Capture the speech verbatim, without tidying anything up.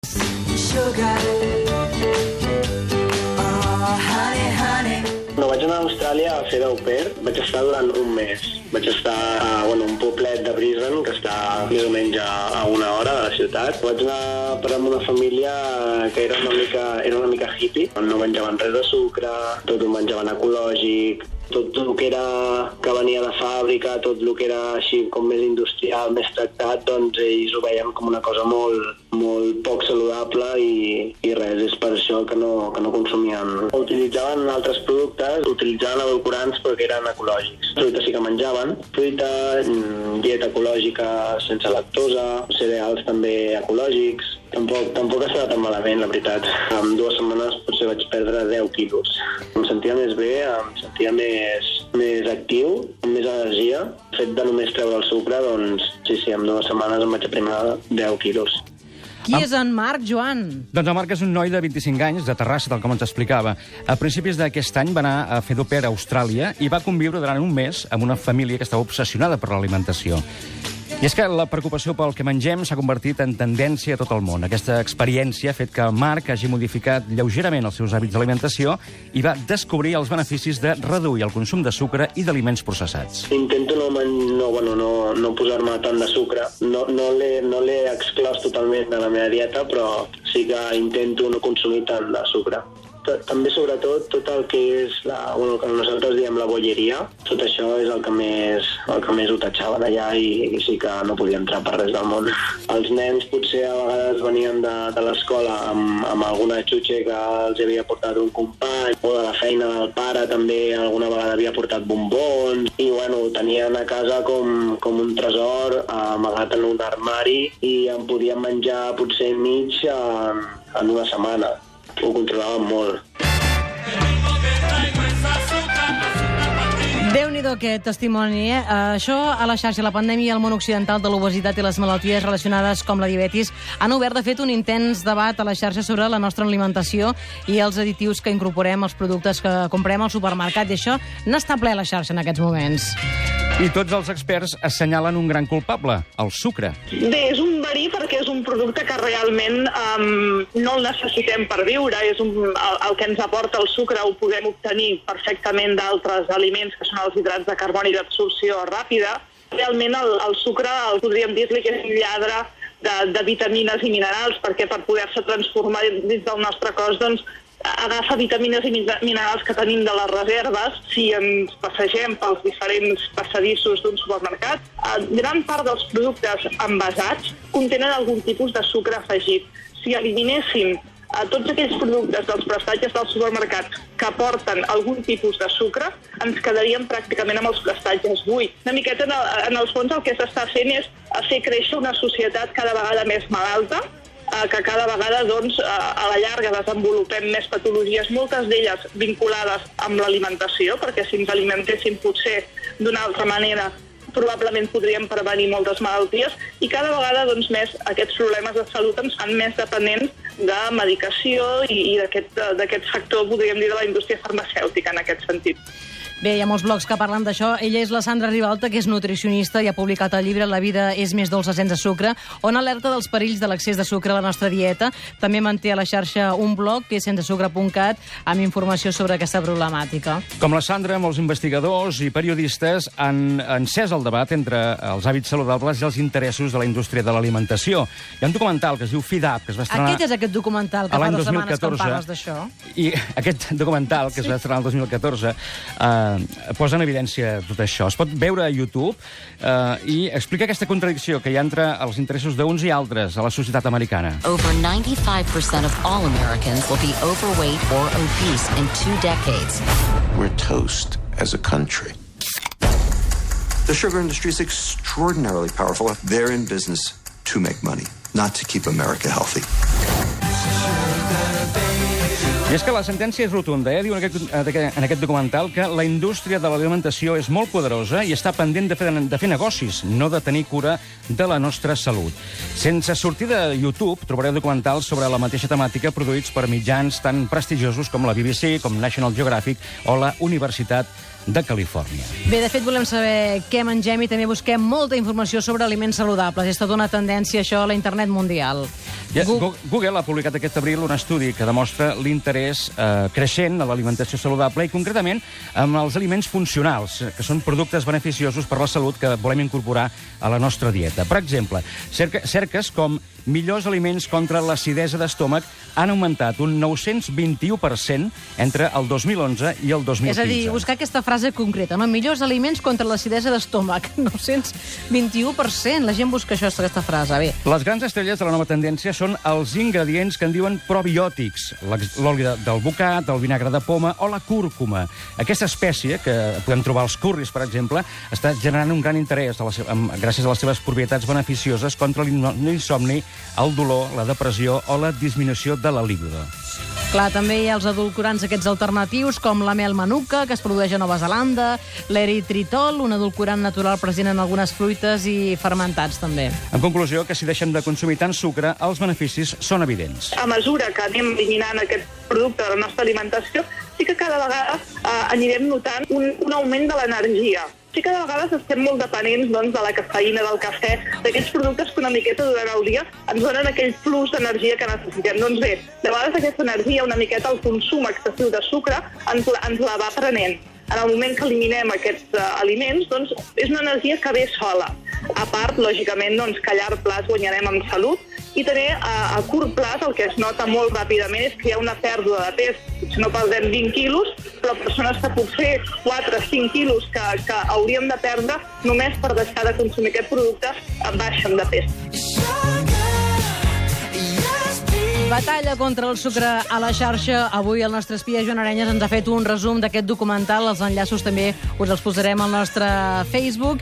No, vaig anar a Austràlia a fer d'au pair. Vaig estar durant un mes. Vaig estar a bueno, un poblet de Brisbane, que està més o menys a una hora de la ciutat. Vaig anar per amb una família que era una mica, era una mica hippie. No menjaven res de sucre, tot ho menjaven ecològic, tot el que era que venia de fàbrica, tot el que era així com més industrial, més tractat, doncs ells ho veien com una cosa molt, molt poc saludable i, i res, és per això que no, que no consumien. Utilitzaven altres productes, utilitzaven edulcorants perquè eren ecològics. Fruita sí que menjaven, fruita, dieta ecològica sense lactosa, cereals també ecològics. Tampoc, tampoc estava tan malament, la veritat. En dues setmanes potser vaig perdre deu quilos. Em sentia més bé, em sentia més, més actiu, amb més energia. El fet de només treure el sucre, doncs sí, sí, en dues setmanes em vaig aprimar deu quilos. Qui és en Marc, Joan? Doncs el Marc és un noi de vint-i-cinc anys, de Terrassa, tal com ens explicava. A principis d'aquest any va anar a fer d'au pair a Austràlia i va conviure durant un mes amb una família que estava obsessionada per l'alimentació. I és que la preocupació pel que mengem s'ha convertit en tendència a tot el món. Aquesta experiència ha fet que Marc hagi modificat lleugerament els seus hàbits d'alimentació i va descobrir els beneficis de reduir el consum de sucre i d'aliments processats. Intento no, no, bueno, no, no posar-me tant de sucre. No, no l'he no l'he exclòs totalment de la meva dieta, però sí que intento no consumir tant de sucre. També, sobretot, tot el que és la, bueno, que nosaltres diem la bolleria, tot això és el que més, el que més ho tatxaven allà i, i sí que no podia entrar per res del món. Els nens potser a vegades venien de, de l'escola amb, amb alguna xutxa que els havia portat un company, o de la feina del pare també alguna vegada havia portat bombons, i bueno, ho tenien a casa com, com un tresor amagat en un armari i en podien menjar potser mig en, en una setmana. Ho controlaven molt. Déu-n'hi-do aquest testimoni, eh? Això a la xarxa, la pandèmia i el món occidental de l'obesitat i les malalties relacionades com la diabetis han obert, de fet, un intens debat a la xarxa sobre la nostra alimentació i els additius que incorporem als productes que comprem al supermercat. I això n'està ple la xarxa en aquests moments. I tots els experts assenyalen un gran culpable, el sucre. Bé, és un verí perquè és un producte que realment um, no el necessitem per viure. És un, el, el que ens aporta el sucre ho podem obtenir perfectament d'altres aliments, que són els hidrats de carboni d'absorció ràpida. Realment el, el sucre, el podríem dir-li que és un lladre de, de vitamines i minerals, perquè per poder-se transformar dins del nostre cos, doncs, agafa vitamines i minerals que tenim de les reserves si ens passegem pels diferents passadissos d'un supermercat. Gran part dels productes envasats contenen algun tipus de sucre afegit. Si eliminéssim tots aquells productes dels prestatges del supermercat que aporten algun tipus de sucre, ens quedaríem pràcticament amb els prestatges buits. Una miqueta, en el, en el fons, el que s'està fent és fer créixer una societat cada vegada més malalta, que cada vegada, doncs, a la llarga desenvolupem més patologies, moltes d'elles vinculades amb l'alimentació, perquè si ens alimentéssim potser d'una altra manera probablement podríem prevenir moltes malalties, i cada vegada, doncs, més aquests problemes de salut ens fan més dependents de medicació i, i d'aquest factor, podríem dir, de la indústria farmacèutica en aquest sentit. Bé, hi ha molts blogs que parlen d'això. Ella és la Sandra Ribalta, que és nutricionista i ha publicat el llibre La vida és més dolça sense sucre, on alerta dels perills de l'excés de sucre a la nostra dieta. També manté a la xarxa un blog, que és sensesucre punt cat, amb informació sobre aquesta problemàtica. Com la Sandra, molts investigadors i periodistes han encès el debat entre els hàbits saludables i els interessos de la indústria de l'alimentació. Hi ha un documental que es diu Feed Up, que es va estrenar... Aquest és aquest documental que fa dues setmanes que em parles d'això. I aquest documental, que es va estrenar el dos mil catorze, eh, posa en evidència tot això. Es pot veure a YouTube eh, i explica aquesta contradicció que hi ha entre els interessos d'uns i altres a la societat americana. Over ninety-five percent of all Americans will be overweight or obese in two decades. We're toast as a country. The sugar industry is extraordinarily powerful. They're in business to make money, not to keep America healthy. Sugar, baby. I és que la sentència és rotunda, eh? Diu en aquest, en aquest documental que la indústria de l'alimentació és molt poderosa i està pendent de fer, de fer negocis, no de tenir cura de la nostra salut. Sense sortir de YouTube, trobareu documentals sobre la mateixa temàtica produïts per mitjans tan prestigiosos com la B B C, com National Geographic o la Universitat de Califòrnia. Bé, de fet, volem saber què mengem i també busquem molta informació sobre aliments saludables. És tota una tendència, això, a la internet mundial. Ja, Google ha publicat aquest abril un estudi que demostra l'interès eh, creixent a l'alimentació saludable i, concretament, amb els aliments funcionals, que són productes beneficiosos per la salut que volem incorporar a la nostra dieta. Per exemple, cerca, cerques com millors aliments contra l'acidesa d'estómac han augmentat un nou-cents vint-i-u per cent entre el dos mil onze i el dos mil quinze. És a dir, buscar aquesta frase concreta, no? Millors aliments contra l'acidesa d'estómac. nou-cents vint-i-u per cent. La gent busca això, aquesta frase. Bé. Les grans estrelles de la nova tendència són els ingredients que en diuen probiòtics. L'oli del bocat, el vinagre de poma o la cúrcuma. Aquesta espècie, que podem trobar als curris, per exemple, està generant un gran interès a la seva, gràcies a les seves propietats beneficioses contra l'insomni, el dolor, la depressió o la disminució de la libido. Clar, també hi ha els edulcorants aquests alternatius, com la mel manuka, que es produeix a Nova Zelanda, l'eritritol, un edulcorant natural present en algunes fruites i fermentats, també. En conclusió, que si deixem de consumir tant sucre, els beneficis són evidents. A mesura que anem eliminant aquest producte de la nostra alimentació, sí que cada vegada eh, anirem notant un, un augment de l'energia. Sí que de vegades estem molt dependents doncs, de la cafeïna, del cafè, d'aquests productes que una miqueta durant el dia ens donen aquell plus d'energia que necessitem. Doncs bé, de vegades aquesta energia, una miqueta el consum excessiu de sucre, ens, ens la va prenent. En el moment que eliminem aquests uh, aliments, doncs és una energia que ve sola. A part, lògicament, doncs, que a llarg plaç guanyarem amb salut i també a, a curt plaç el que es nota molt ràpidament és que hi ha una pèrdua de pes. Potser no perdem vint quilos, però persones que potser quatre o cinc quilos que, que hauríem de perdre només per deixar de consumir aquest producte baixen de pes. Batalla contra el sucre a la xarxa. Avui el nostre espia Joan Arenyes ens ha fet un resum d'aquest documental. Els enllaços també us els posarem al nostre Facebook.